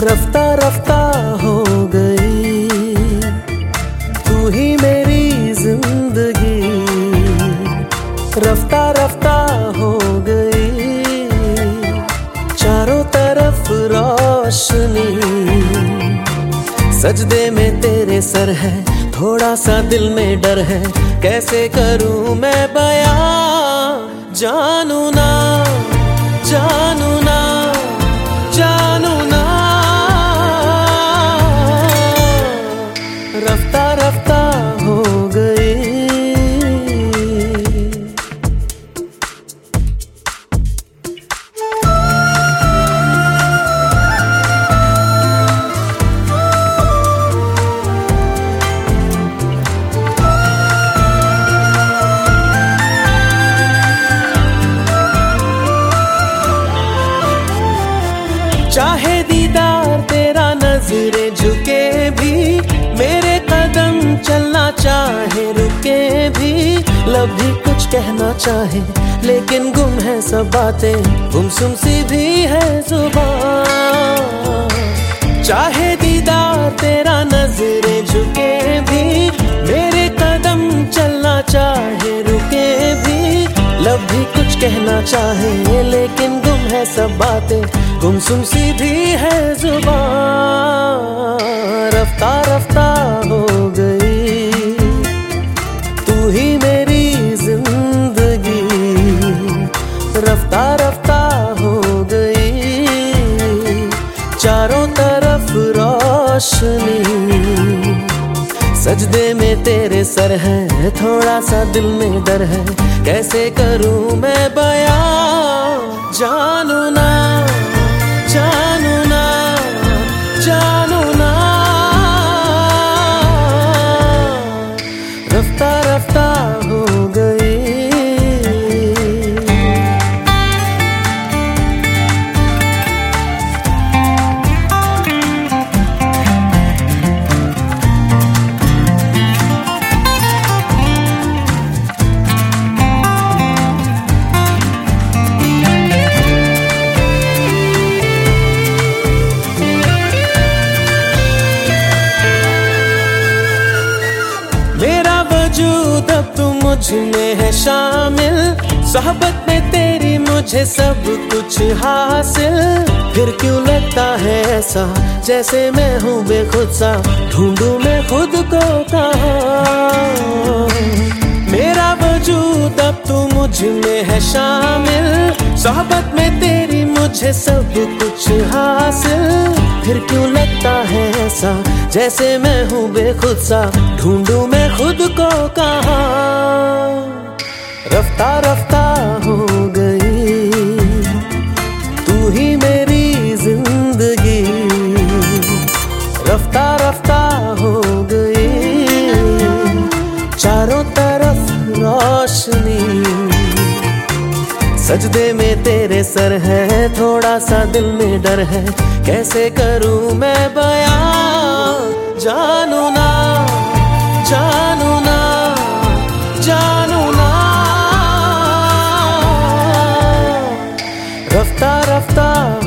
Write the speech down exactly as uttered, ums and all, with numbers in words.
रफ्ता रफ्ता हो गई तू ही मेरी जिंदगी, रफ्ता रफ्ता हो गई चारों तरफ रोशनी। सजदे में तेरे सर है, थोड़ा सा दिल में डर है, कैसे करूं मैं बयां। जानू ना जानू ना जानू ना, रफ्ता रफ्ता हो गई। चाहे दीदार तेरा नजरे झुके भी, मेरे कदम चलना चाहे रुके भी, लब भी कुछ कहना चाहे लेकिन गुम है सब बातें, गुमसुम सी भी है जुबान। चाहे दीदार तेरा नजरे झुके भी, मेरे कदम चलना चाहे रुके भी, लब भी कुछ कहना चाहे लेकिन गुम है सब बातें, गुमसुम सी भी है जुबान। रफ्ता रफ्ता हो गई तू ही मेरी जिंदगी, रफ्ता रफ्ता हो गई चारों तरफ रोशनी। सजदे में तेरे सर है, थोड़ा सा दिल में डर है, कैसे करूं मैं बयां। जानू ना जानू ना जानू ना, रफ्ता रफ्ता हो गई। वजूद अब तू मुझ में है शामिल, सोहबत में तेरी मुझे सब कुछ हासिल। फिर क्यों लगता है ऐसा जैसे मैं हूँ बेखुद सा, ढूंढूं मैं खुद को कहाँ। मेरा वजूद अब तू मुझ में है शामिल, सोहबत में तेरी मुझे सब कुछ हासिल। फिर क्यों लगता है ऐसा जैसे मैं हूँ बेखुद सा, ढूंढूं मैं खुद को कहाँ। रफ्ता रफ्ता हो गई तू ही मेरी जिंदगी, रफ्ता रफ्ता हो गई चारों तरफ रोशनी। सजदे में तेरे सर है, थोड़ा सा दिल में डर है, कैसे करूं मैं बयां। जानू ना जानू ना जानू ना, रफ्ता रफ्ता